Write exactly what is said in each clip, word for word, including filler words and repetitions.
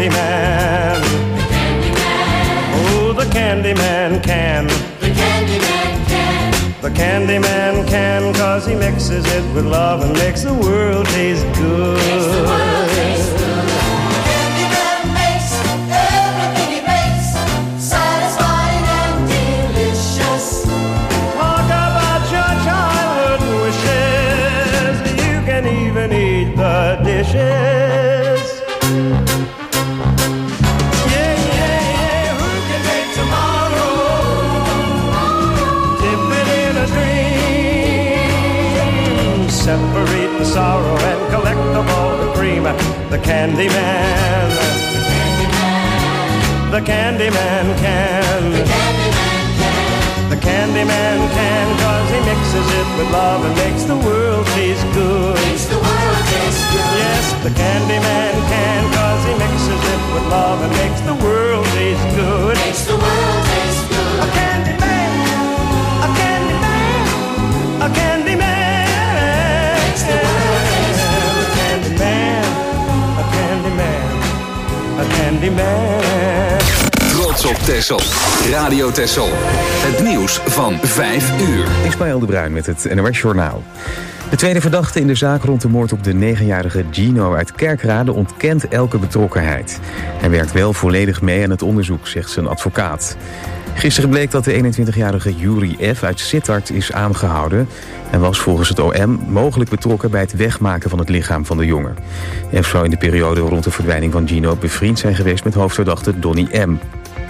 Candyman. The Candyman. Oh, the Candyman can. The Candyman can. The Candyman can, 'cause he mixes it with love and makes the world taste good. Makes the world taste good. The dishes. Yeah, yeah, yeah, who can make tomorrow? Dip it in a dream. Separate the sorrow and collect of all the cream. The Candyman. The Candyman can. The Candyman can. The Candyman can, 'cause he mixes it with love and makes the world taste good. Makes the world taste good. Yes, the Candyman can, 'cause he mixes it with love and makes the world taste good. Makes the world taste good. A Candyman, a Candyman, a Candyman. Makes the world taste good. A Candyman, a Candyman, a Candyman. Trots op Texel. Radio Texel. Het nieuws van vijf uur. Ismaël de Bruin met het N O S Journaal. De tweede verdachte in de zaak rond de moord op de negenjarige Gino uit Kerkrade ontkent elke betrokkenheid. Hij werkt wel volledig mee aan het onderzoek, zegt zijn advocaat. Gisteren bleek dat de eenentwintigjarige Yuri F. uit Sittard is aangehouden en was volgens het O M mogelijk betrokken bij het wegmaken van het lichaam van de jongen. F zou in de periode rond de verdwijning van Gino bevriend zijn geweest met hoofdverdachte Donnie M.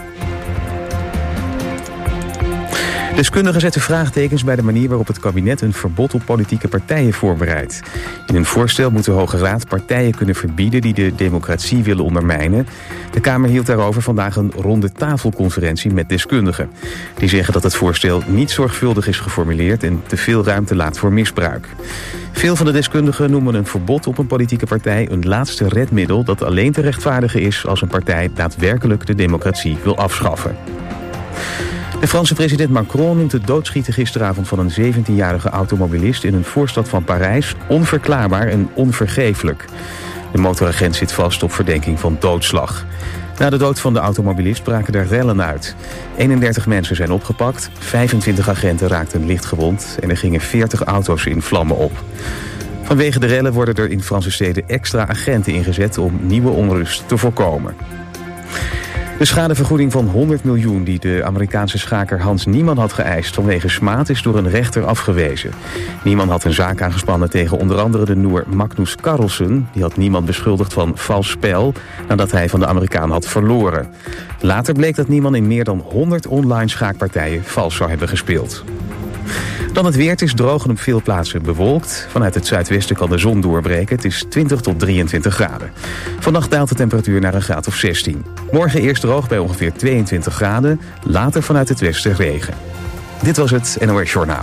Deskundigen zetten vraagtekens bij de manier waarop het kabinet een verbod op politieke partijen voorbereidt. In een voorstel moet de Hoge Raad partijen kunnen verbieden die de democratie willen ondermijnen. De Kamer hield daarover vandaag een ronde tafelconferentie met deskundigen. Die zeggen dat het voorstel niet zorgvuldig is geformuleerd en te veel ruimte laat voor misbruik. Veel van de deskundigen noemen een verbod op een politieke partij een laatste redmiddel dat alleen te rechtvaardigen is als een partij daadwerkelijk de democratie wil afschaffen. De Franse president Macron noemt het doodschieten gisteravond van een zeventienjarige automobilist in een voorstad van Parijs onverklaarbaar en onvergeeflijk. De motoragent zit vast op verdenking van doodslag. Na de dood van de automobilist braken er rellen uit. eenendertig mensen zijn opgepakt, vijfentwintig agenten raakten lichtgewond en er gingen veertig auto's in vlammen op. Vanwege de rellen worden er in Franse steden extra agenten ingezet om nieuwe onrust te voorkomen. De schadevergoeding van honderd miljoen die de Amerikaanse schaker Hans Niemann had geëist vanwege smaad is door een rechter afgewezen. Niemann had een zaak aangespannen tegen onder andere de Noor Magnus Carlsen. Die had Niemann beschuldigd van vals spel nadat hij van de Amerikaan had verloren. Later bleek dat Niemann in meer dan honderd online schaakpartijen vals zou hebben gespeeld. Dan het weer. Het is droog en op veel plaatsen bewolkt. Vanuit het zuidwesten kan de zon doorbreken. Het is twintig tot drieëntwintig graden. Vannacht daalt de temperatuur naar een graad of zestien. Morgen eerst droog bij ongeveer tweeëntwintig graden. Later vanuit het westen regen. Dit was het N O S Journaal.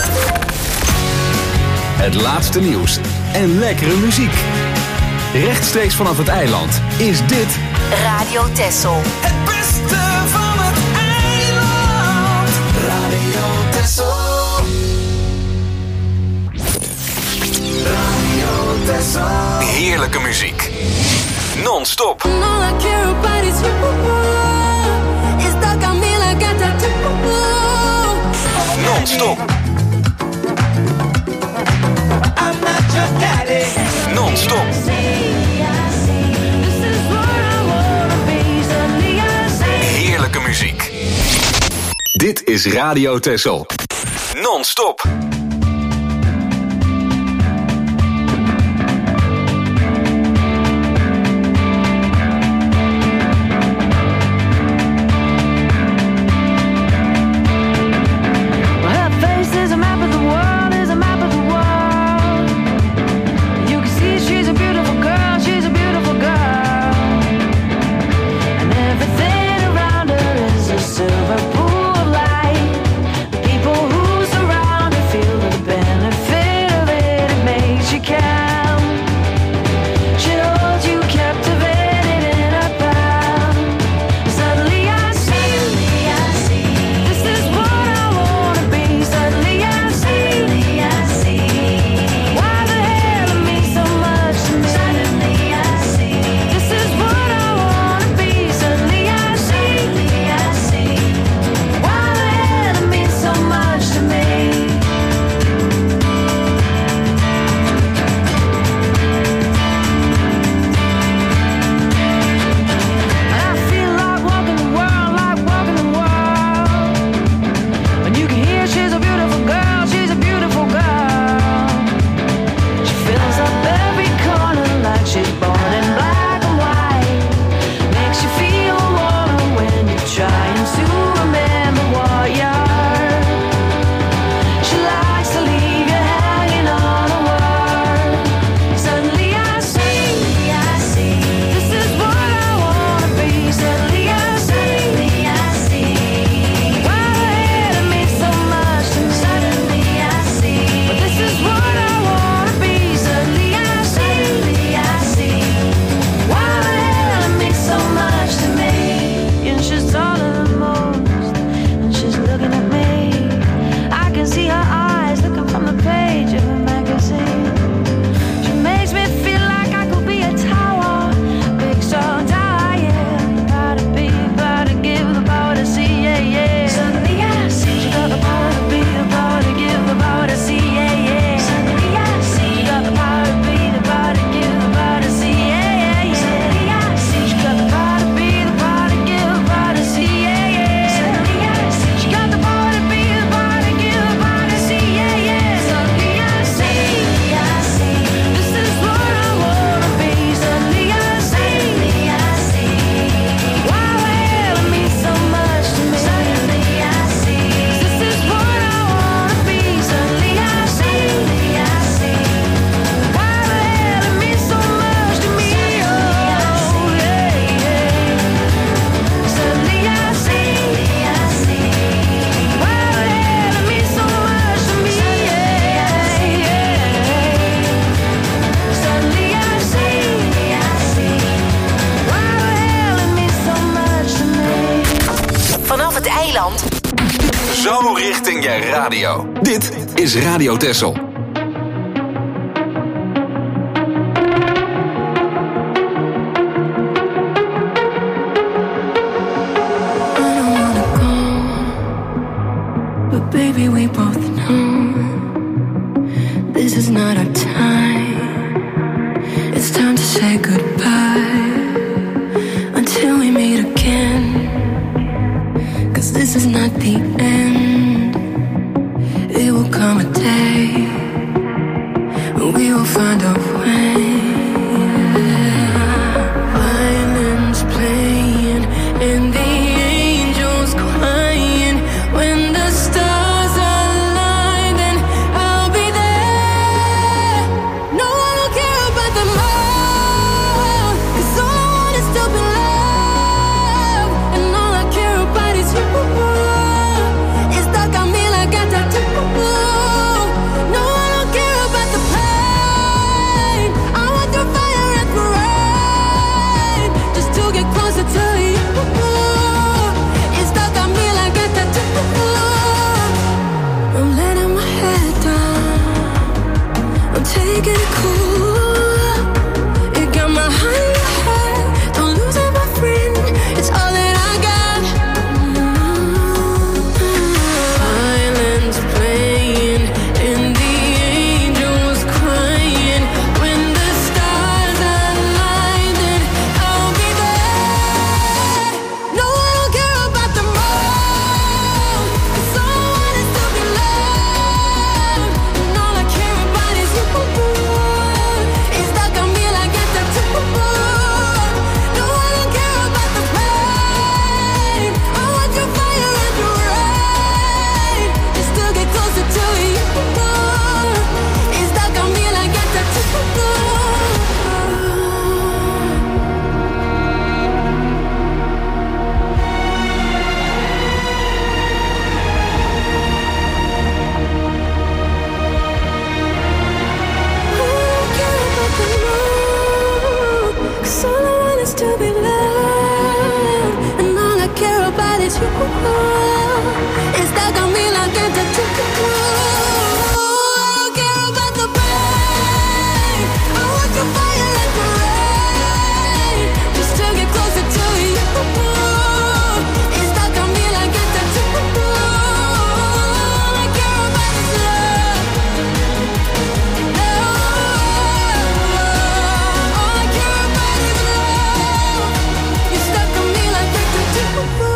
Het laatste nieuws en lekkere muziek. Rechtstreeks vanaf het eiland is dit Radio Texel. Het beste van het eiland. Radio Texel. Radio Texel. heerlijke muziek. Non-stop. Non-stop. Non-stop. Heerlijke muziek. Dit is Radio Texel. Non-stop. Feel the het eiland. Zo richting je radio. Dit is Radio Texel. Baby, we both know this is not our time. It's time to say goodbye until we meet again. 'Cause this is not the end. It will come a day when we will find a way. Violins playing and the angels crying when the stars take it cool. You got my heart in your head. Don't lose it, my friend. It's all that I got. Violins playing and the angels crying. When the stars align, then I'll be there. No, I don't care about the moon. 'Cause all I want is to be loved. And all I care about is you. It's stuck on me like it's a tattoo. No, I don't care about the pain. I want your fire and your rain. Just to get closer to you. It's stuck on me like it's a tattoo. Cause all I want is to be loved. And all I care about is you. It's stuck on me like a tattoo. I don't care about the pain. I want your fire and your rain. Just to get closer to you. It's stuck on me like a tattoo. All I care about is love. All I care about is love. You're stuck on me like a tattoo.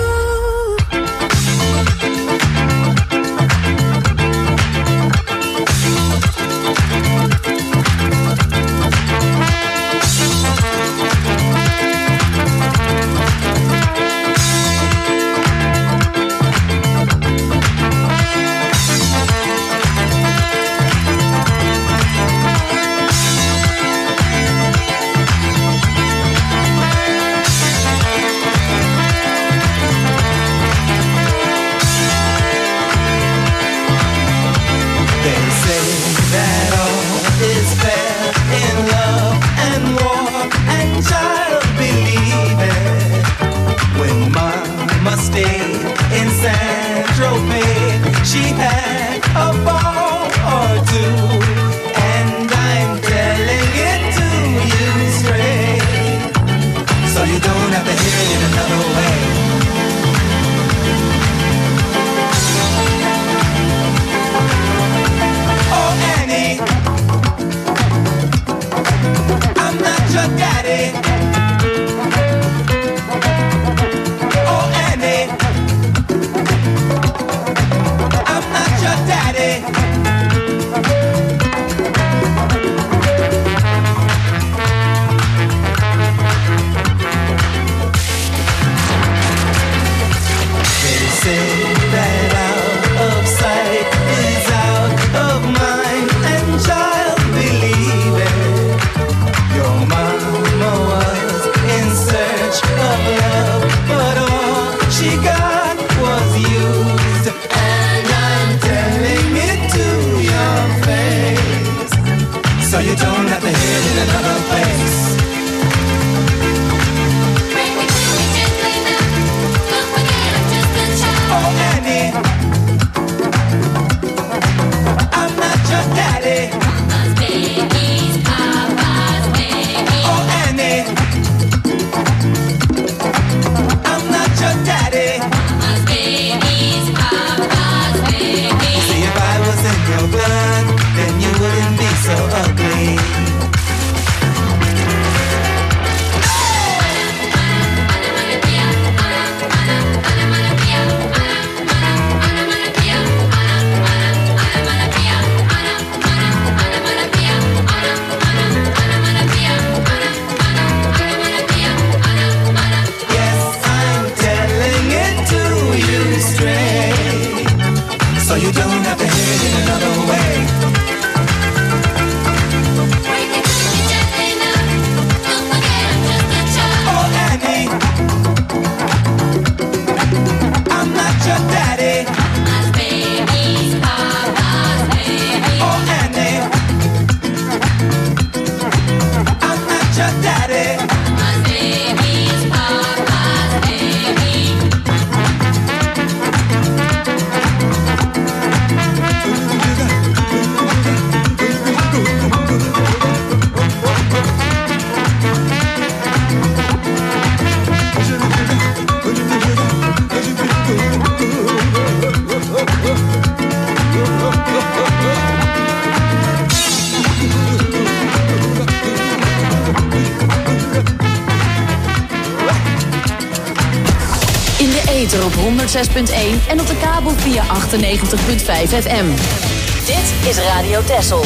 They say that all is fair in love and war, and child, believe it. When Mama stayed in San Tropez, she had a ball or two, and I'm telling it to you straight, so you don't have to hear it in another way. Oh, Annie, I'm not your daddy. Oh, Annie, I'm not your daddy. They say that out of sight is out of mind, and child, believe it. Your mama was in search of love, but all she got was used, and I'm telling it to your face, so you don't have to hear it in another place. Bring me to me gently now. Don't forget I'm just a child. In de ether op honderd zes punt één en op de kabel via achtennegentig punt vijf F M. Dit is Radio Texel.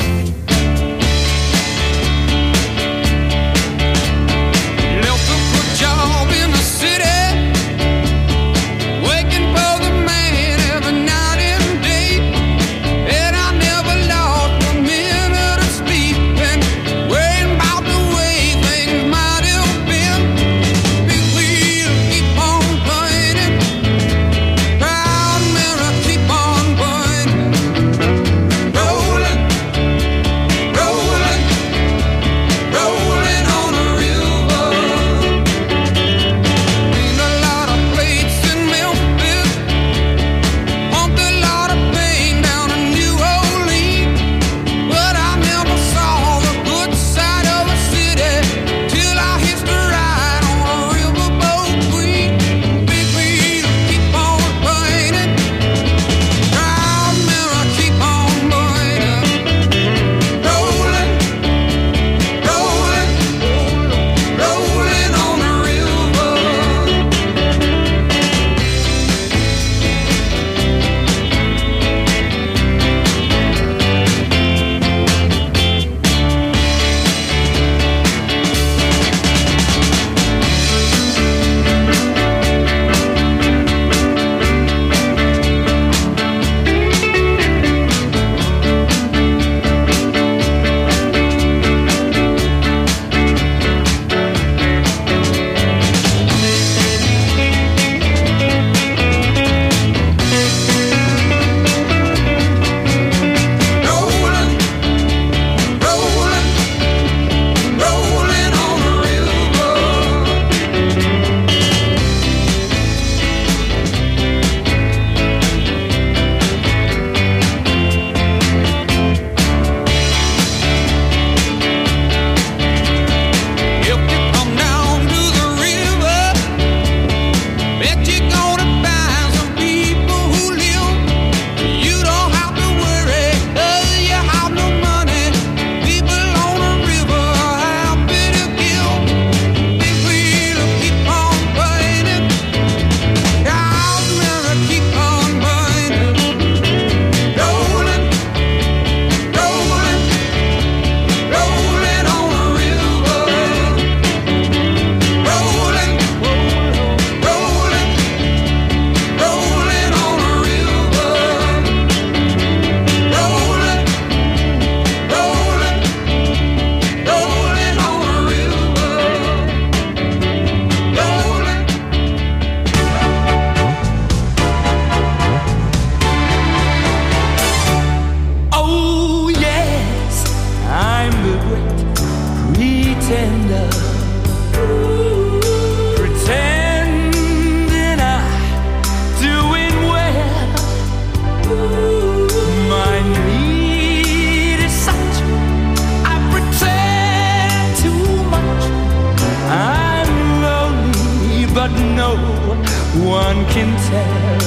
one can tell.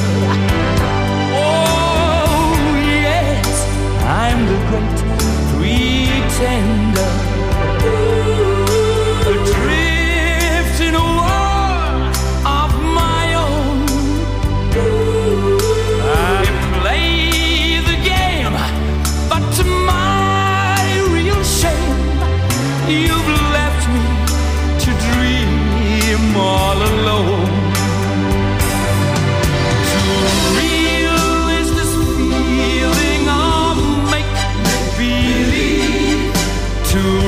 Oh, yes, I'm the great pretender, adrift in a world of my own. I play the game, but to my real shame, you've left me to dream all alone. To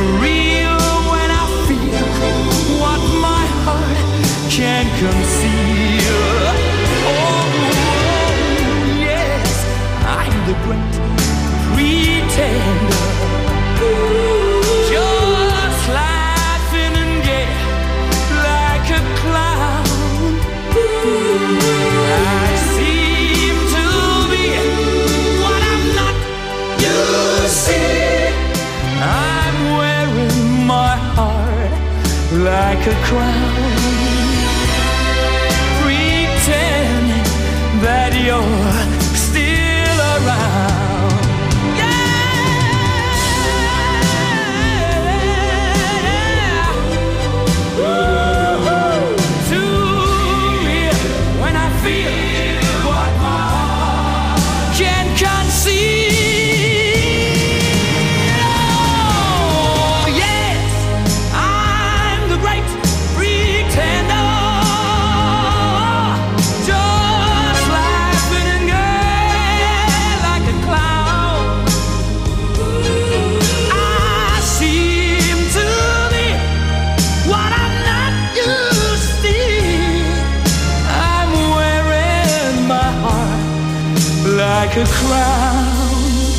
like a crown,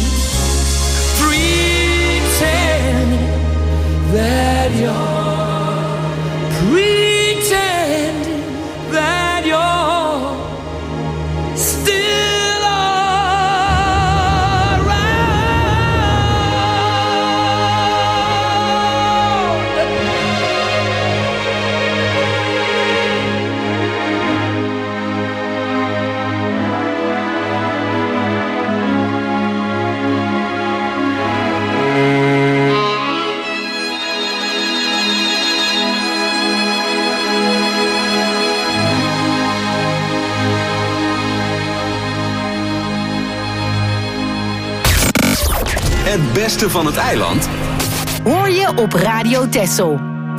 pretend that you're, pretend that you're still Het beste van het eiland hoor je op Radio Texel.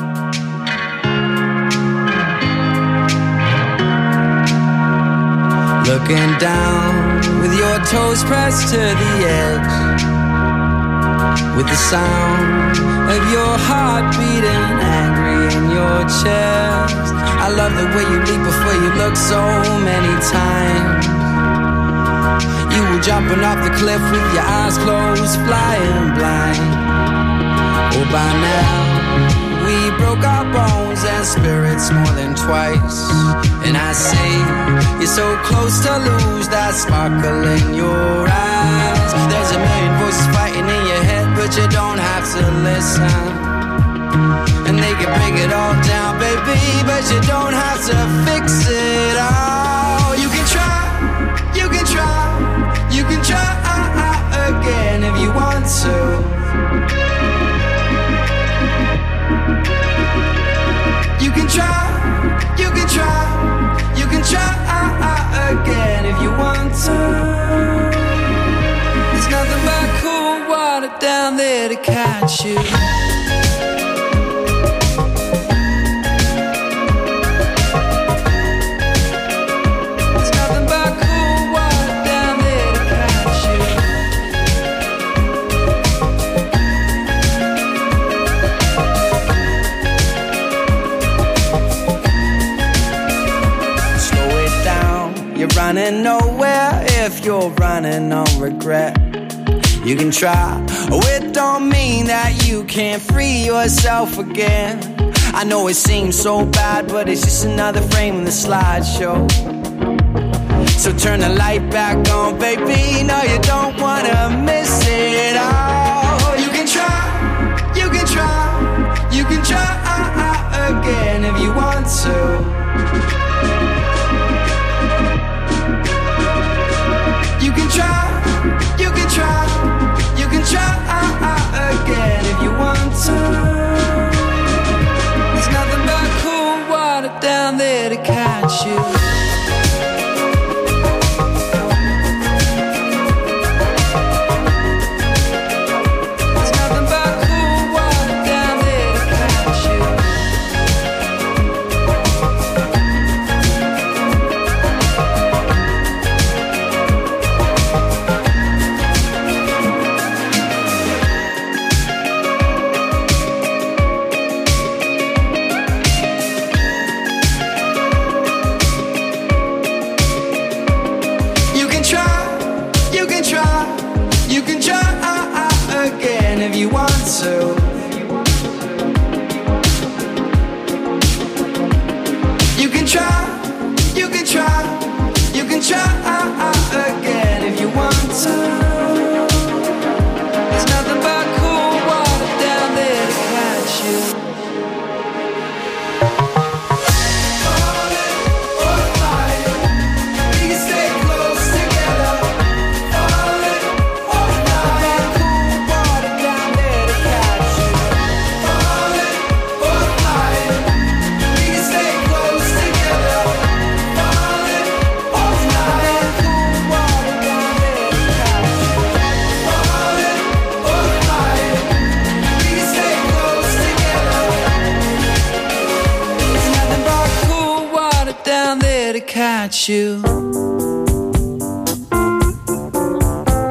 Looking down with your toes pressed to the edge, with the sound of your heart beating angry in your chest. I love the way you leap before you look so many times. You were jumping off the cliff with your eyes closed, flying blind. Oh, by now we broke our bones and spirits more than twice. And I say you're so close to lose that sparkle in your eyes. There's a million voices fighting in your head, but you don't have to listen. And they can break it all down, baby, but you don't have to fix it all. You can try, you can try, you can try again if you want to. You can try, you can try, you can try again if you want to. There's nothing but cool water down there to catch you. Running nowhere if you're running on regret. You can try, oh, it don't mean that you can't free yourself again. I know it seems so bad, but it's just another frame in the slideshow. So turn the light back on, baby. No, you don't wanna miss it all. You can try, you can try, you can try again if you want to. You can try, you can try, you can try again if you want to. There's nothing but cool water down there to catch you. You.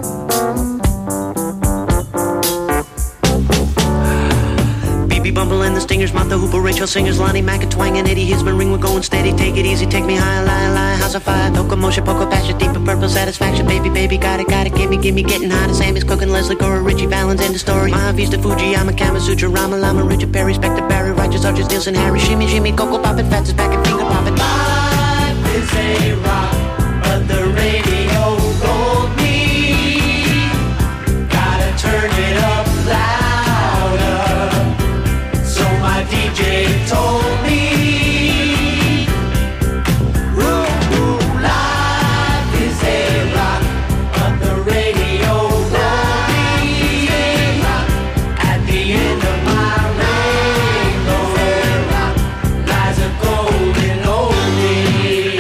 B B bumbling and the Stingers, Martha Hooper, Rachel Singers, Lonnie Mack and Twang and Eddie Hisman, ring, we're going steady, take it easy, take me high, lie, lie, house of fire, Toka Motion, Poco Passion, deep and purple satisfaction, baby, baby, got it, got it, gimme, gimme, getting hot, and Sammy's cooking, Leslie Gore, Richie Valens, end of story, Mahavista, Fuji, I'm a Kama Sutra, Rama Lama, Richard Perry, Spectre Barry, Righteous Arches, Nielsen, Harry, Shimmy, Shimmy, Coco Poppin', Fats is back and finger poppin'. Life is a rock, but the radio rolled me. Gotta turn it up louder. So my D J told me, ooh, ooh, life is a rock, but the radio rolled me. At the end of my rainbow lies a golden oldie.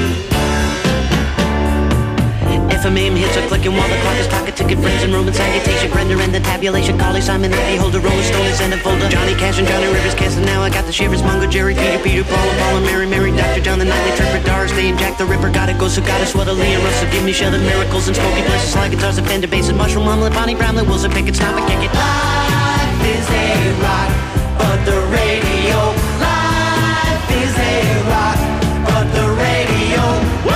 F M A M hits are clicking while the clock is talking, ticket, friends and Roman salutation, Brenda and the tabulation, Carly, Simon, Eddie Holder, Rolling Stone, and send a folder, Johnny Cash and Johnny Rivers, Kansas, now I got the shivers, Mungo, Jerry, Peter, Peter, Paul, and Paul, and Mary, Mary, Doctor John, the Nightly Tripper, Doris Day, and Jack the Ripper, gotta go, so gotta sweat, Lee and Russell, give me Sheldon, Miracles, and Smokey Blesses, slide guitars, and Fender basses, Mushroom, Mumlet, Bonnie, Brownlee, Wilson, Pickett, Stop and Kick It. Life is a rock, but the radio, life is a rock, but the radio, woo!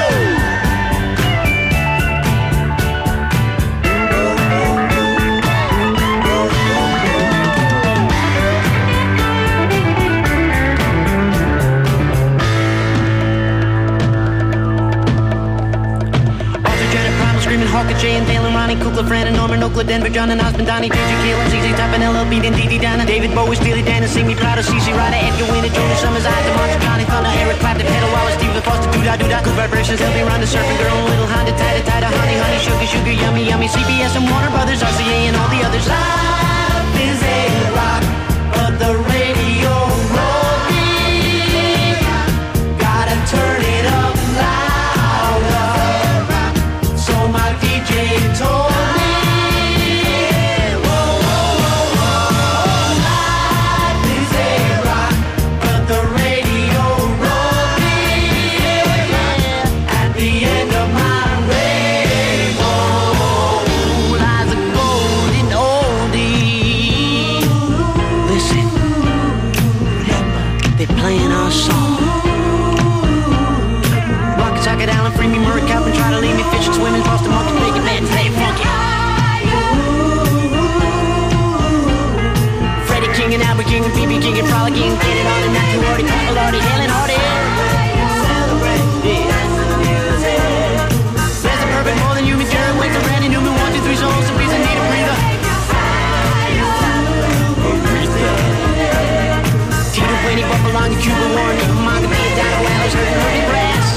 Hawker, Jay and Dale and Ronnie, Kukla, Fran and Norman, Oakland, Denver, John and Osmond, Donnie, J J, Kayla, Z Z Top and L L Beat and Dee Dee Donna, David Bowie, Steely Dan and Sing Me Proud of C C Ryder, Edgar Winter, Jonas Summers, Eyes, DeMonte, Johnny Thunder, Eric Clapton, Pedal Wallace, Stephen Foster, Doo-Dah, Doo-Dah, Good Vibrations, He'll Be Around the Surfing Girl, Little Honda, Tida, Tida, Honey, Honey, Sugar, Sugar, Yummy, Yummy, C B S and Warner Brothers, R C A and all the others. Life is a rock, but the radio rolled me. Gotta turn it up louder. So my D J told me. Playing our song. Rocket Socket, Allen, free me, Murray, Calvin, try to leave me, Fisher, swimming, Boston, Monkey, make it man, play funky. Freddie King and Albert King and B B King and Frolicking, get it on and not too hardy, people hardy, hailing hardy. Celebrate this music. There's a perfect more than you, me, Jared, Wake, and Randy Newman, one, two, three, souls, and reason, need a breather. Tito, Blaney, Buffalo, Cuba, Warren, Manga, Be a Dino, Alice, Hurting, Hurting, Brass.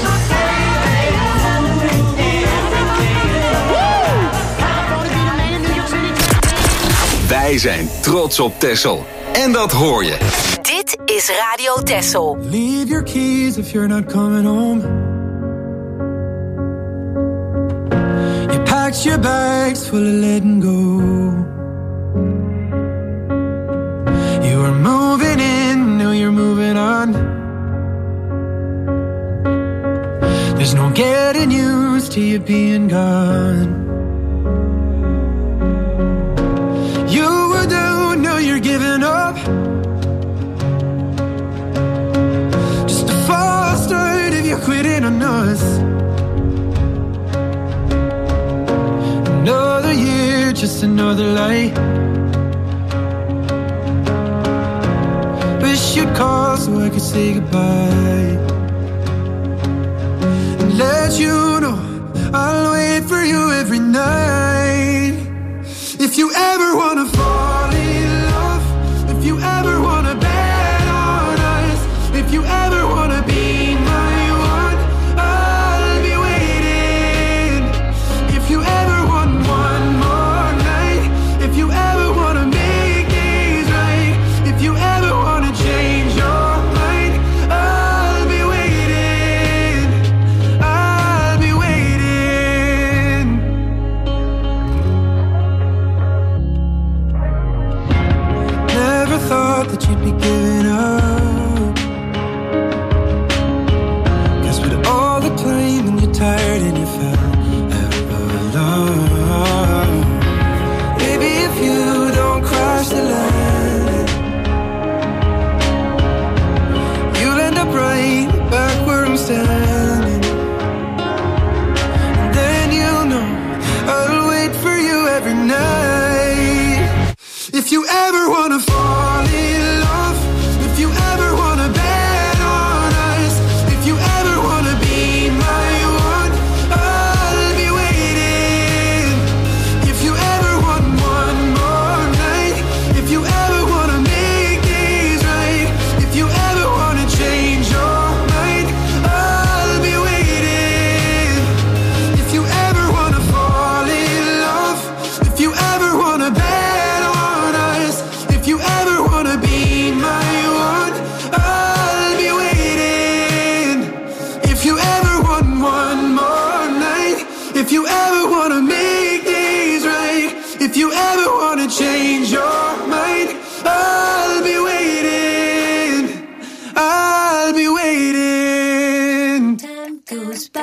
Wij zijn trots op Texel. En dat hoor je. Dit is Radio Texel. Leave your keys if you're not coming home. You packed your bags full of letting go. You were moving in, now you're moving on. There's no getting used to you being gone. You were down, now you're giving up. Just a false start if you're quitting on us. Another year, just another lie. Wish you'd call so I could say goodbye. And let you know I'll wait for you every night. If you ever wanna fall in love, if you ever wanna bet on us, if you ever wanna be my one, I'll be waiting. If you ever want one more night, if you ever wanna make things right, if you ever wanna change your mind, I'll be waiting, I'll be waiting.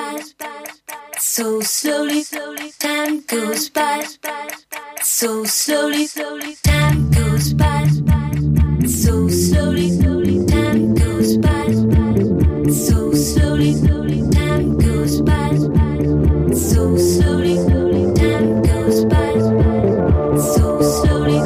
by. So slowly, time goes by. So slowly, time goes by. So slowly, time goes by. So slowly, time goes by. So slowly, time goes by. So slowly.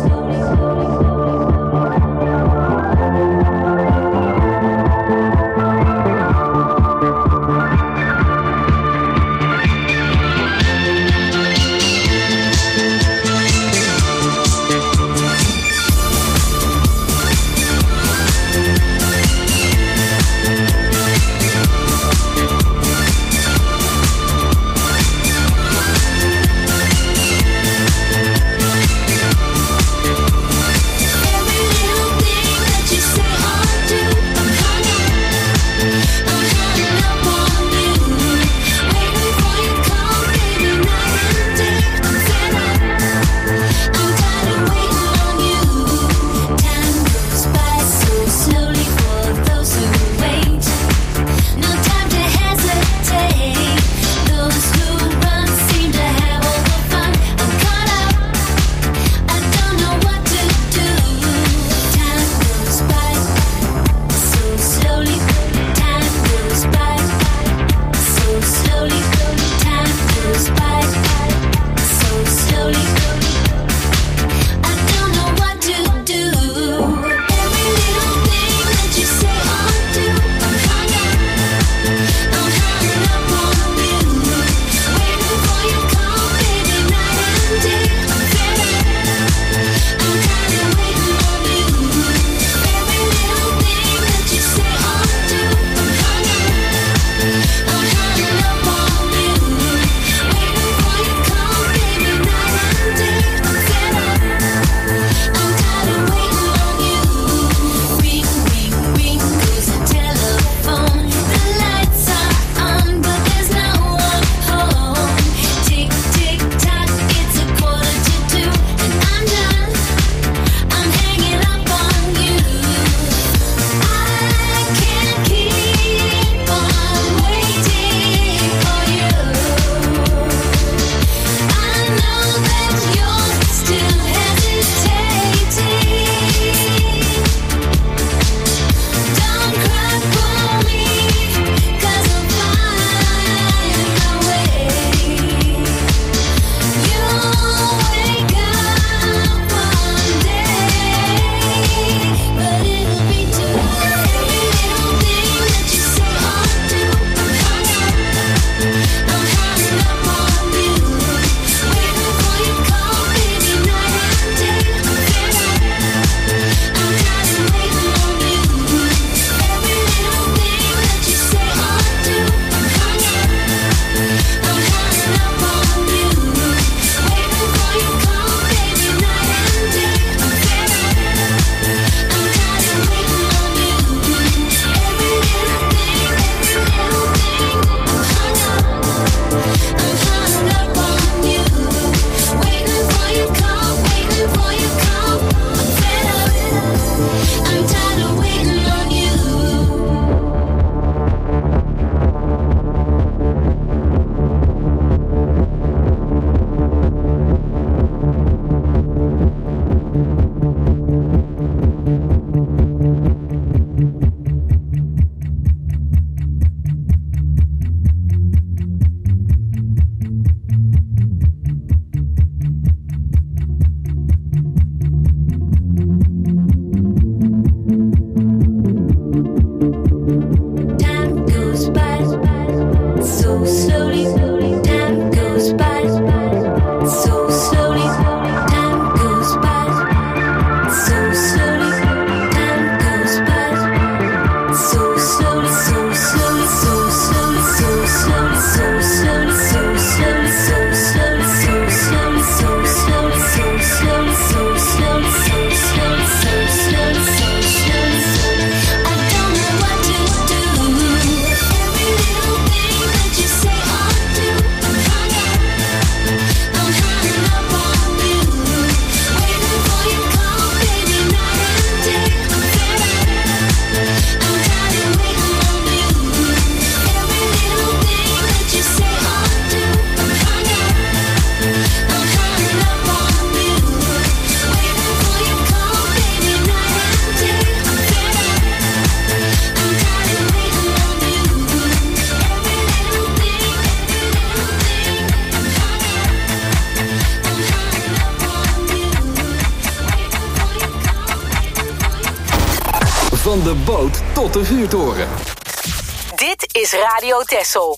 Van de boot tot de vuurtoren. Dit is Radio Texel.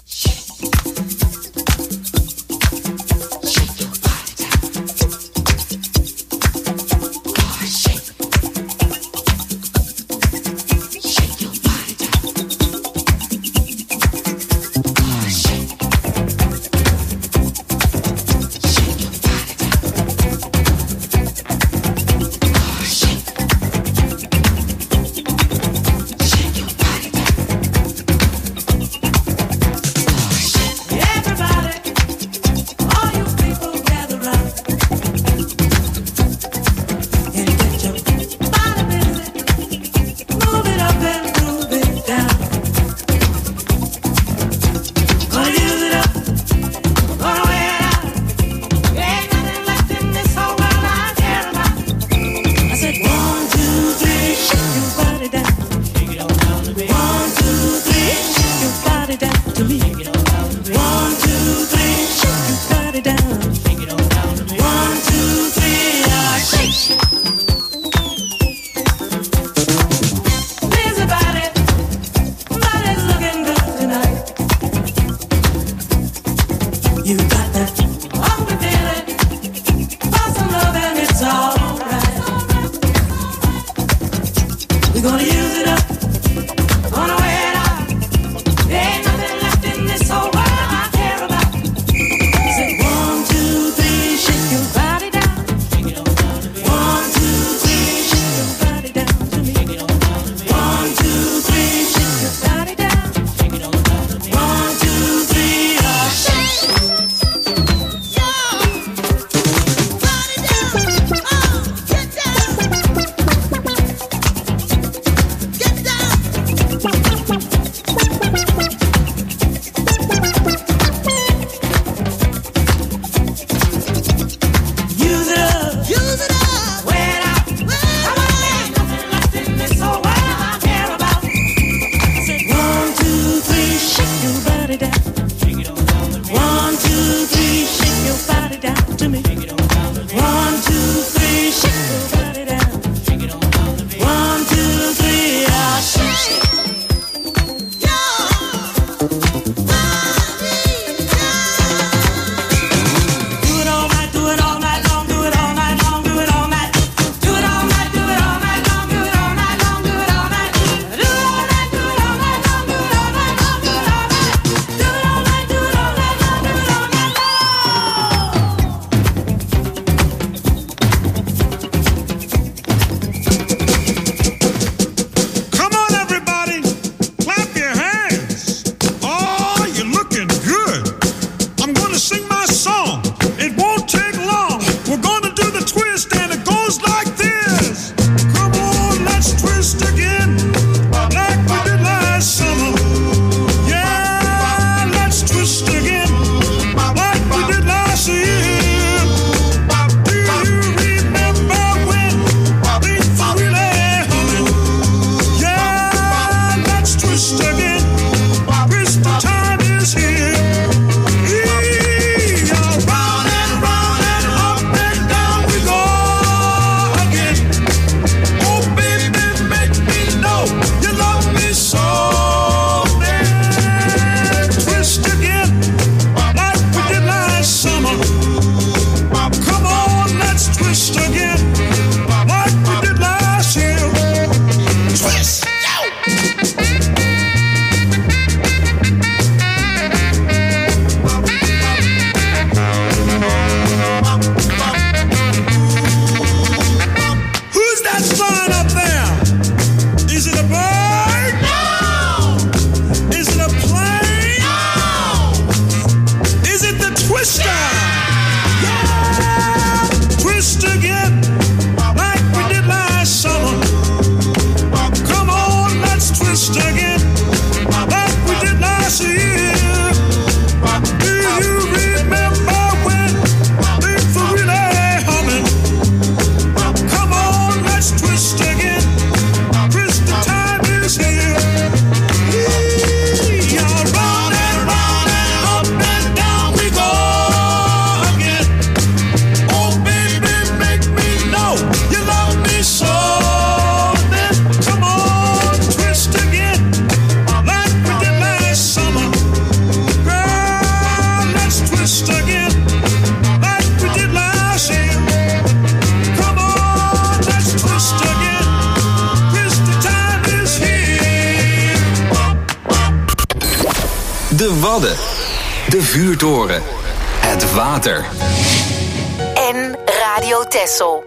Wadden. De vuurtoren. Het water. En Radio Texel.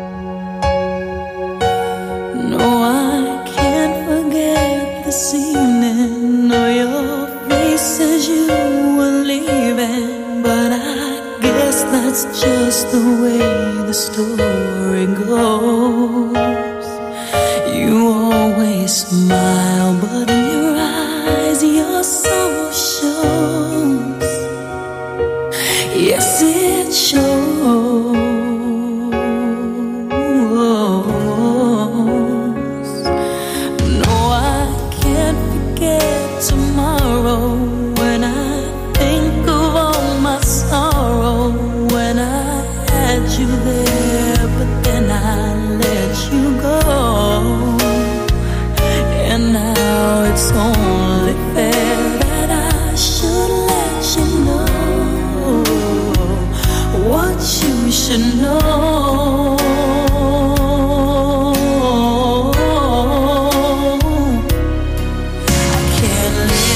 No, I can't forget this evening or your face as you were leaving. But I guess that's just the way the story goes. You always smile, but in your eyes your sorrow shows. Yes, it shows. No, I can't forget tomorrow when I think of all my sorrow. When I had you there, but then I let you go. And now it's only fair that I should let you know what you should know. I can't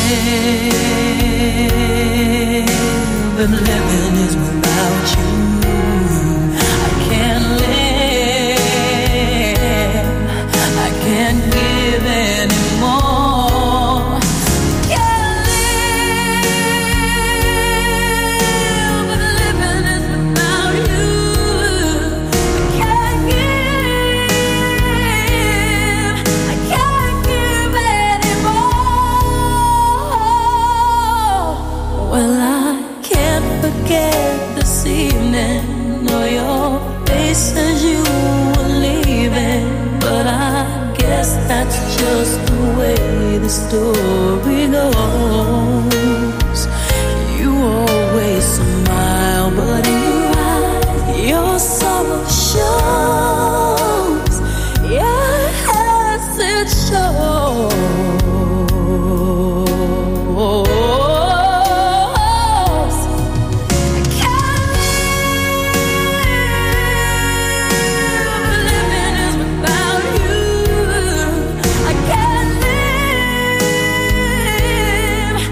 live if living is without you. I can't live, I can't give anymore. Can't live if living is without you. I can't give, I can't give anymore. Well, I can't forget this evening or your face as you were leaving. But I guess that's just the way the story goes. You always smile, but in your eyes your sorrow shows. Yes, it shows. I can't live, living is without you. I can't live,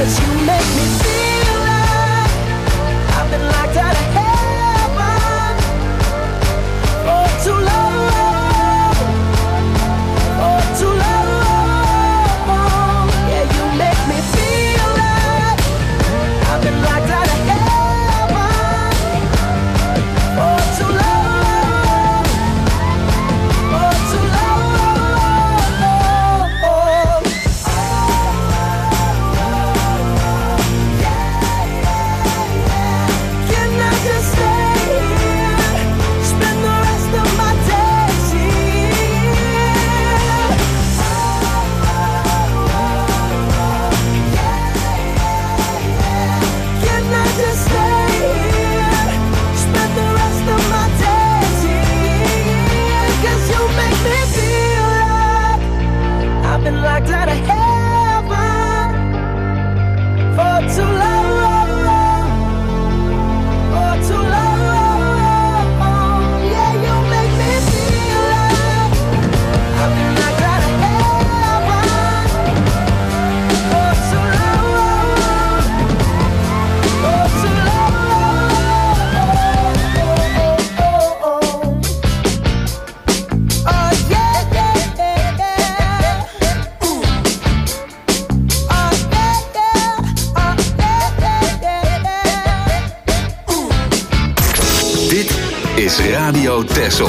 'cause you make me feel like I've been locked out of heaven for too long, for too long. Yeah, you make me feel like I've been locked out of heaven for too long, for too long. Can I just stay here, spend the rest of my days here? Can I just stay here, spend the rest of my days here? 'Cause you make me feel like I've been locked out of heaven for too long, for too long. Yeah, you make me feel like I've been locked out of heaven for too long, for too long. Oh yeah, yeah, yeah, yeah. Ooh. Oh yeah, yeah. Oh yeah, yeah, yeah, yeah. Ooh. Dit is Radio Texel.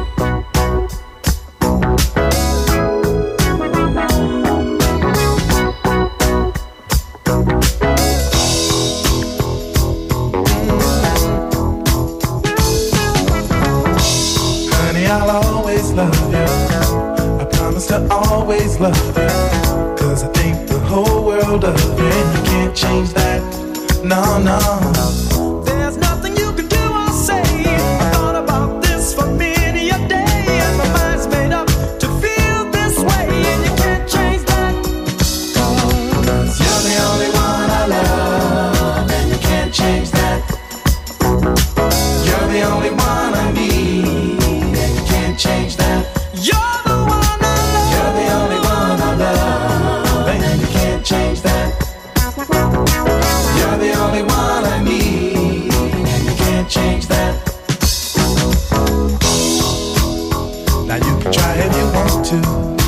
Honey, I'll always love you. I promise to always love you. 'Cause I think the whole world of you, and you can't change that. No, no. There's nothing you can do or say. I thought about this for many a day, and my mind's made up to feel this way, and you can't change that. 'Cause you're the only one I love, and you can't change that. You're the only one I need, and you can't change that. You're the one I love. You're the only one I love, and you can't change that. You're the only one I need, and you can't change that. Now you can try if you want to.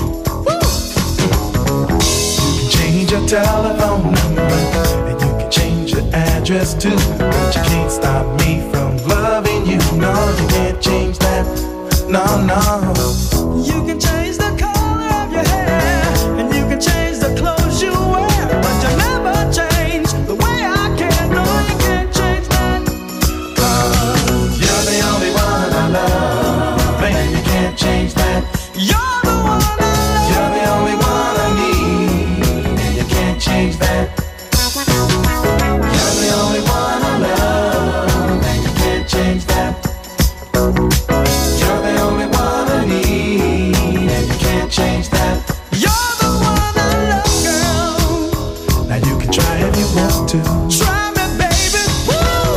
You can change your telephone number, and you can change your address too. But you can't stop me from loving you. No, you can't change that. No, no. You can change the color of your hair, and you can change the clothes you wear, but you never change the way I care. No, you can't change that. 'Cause you're the only one I love, and you can't change that. You're the one I love. You're the only one I need, and you can't change that. You're the only one I love, and you can't change that. You're the only one I need, and you can't change that. You're the one I love, girl. Now you can try if you want to. Try me, baby. Woo!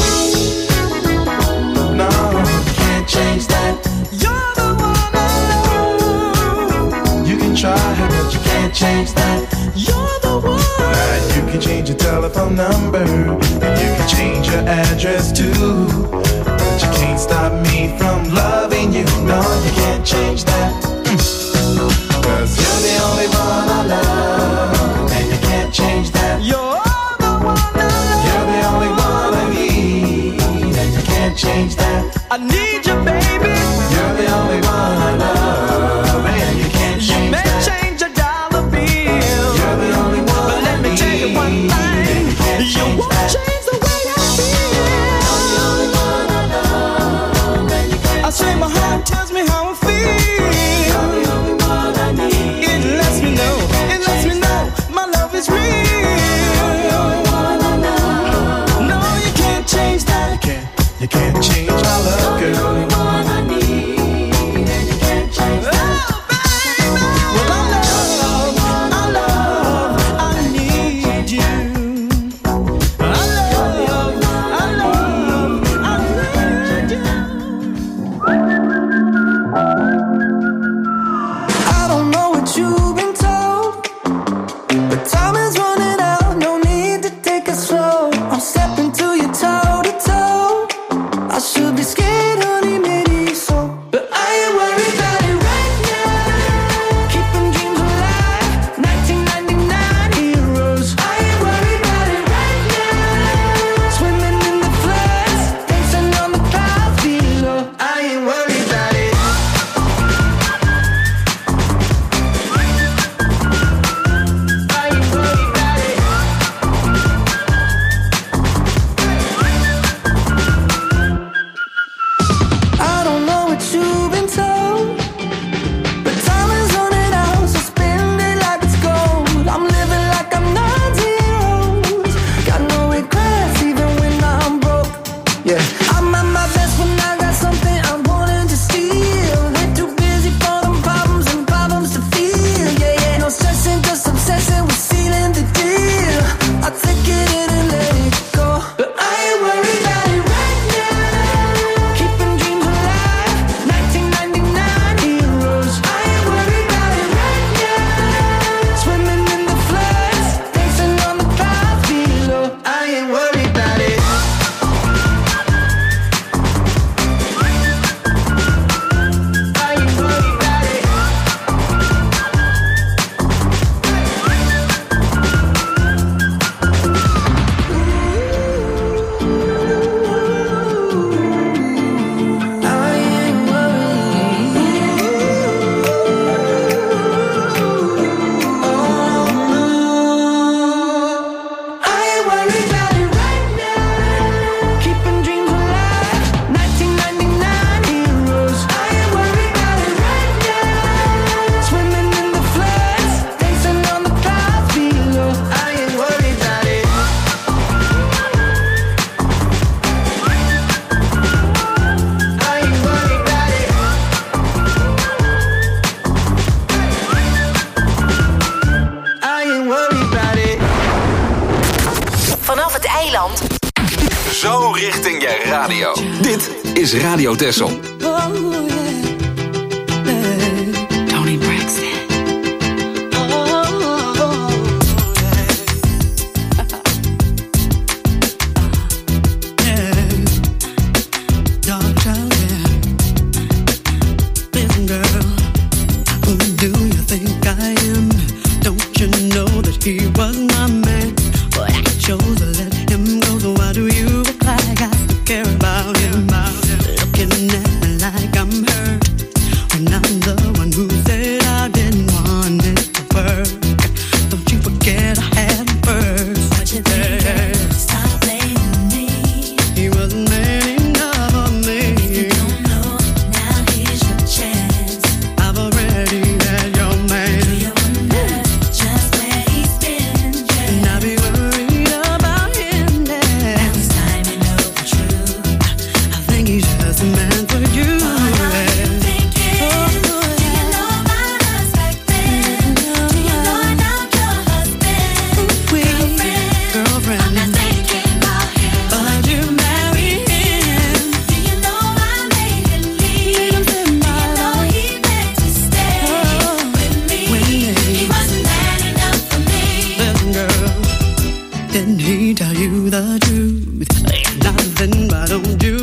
No, you can't change that. You're the one I love. You can try, but you can't change that. You're the one. Now you can change your telephone number, and you can change your address too. But you can't stop me from loving you. No, you can't change that. Mm. 'Cause you're the only one I love, and you can't change that. You're the one I love. You're the only one I need, and you can't change that. I need you, baby. You're the only one I love, and you can't You change may that. change your dollar bill, You're the only one but let me I tell you one need, thing. and you can't You change won't that. change the way I feel. You're the only one I love, and you can't I say my heart tells me how I feel. You're the only one I need. It lets me know, it lets me know my love is real. You're the only one I love. No, you can't change that. You can't, you can't change my love, girl. eiland. Zo richting je radio. Dit is Radio Texel. Tony Braxton. He was my man, but I chose to let him go. So why do you act like I still care about him? Looking at me like I'm hurt when I'm the one who said I didn't want it to work. Don't you forget I had him first. What you think? Stop blaming me. He wasn't man enough for me. If you don't know, now here's your chance. I've already had your man. Do you wonder just where he's been? And I'll be worried about him then. Now it's time you know the truth. I think he's just a man for you. What are you thinking? Oh, do you know about us back then? Do you know I'm not your husband? Girlfriend, girlfriend. I'm not thinking about him, but you marry him. Do you know I made him leave? Do you know he meant to stay with me? He wasn't man enough for me. Listen, girl, didn't he tell you the truth? If not, then why don't you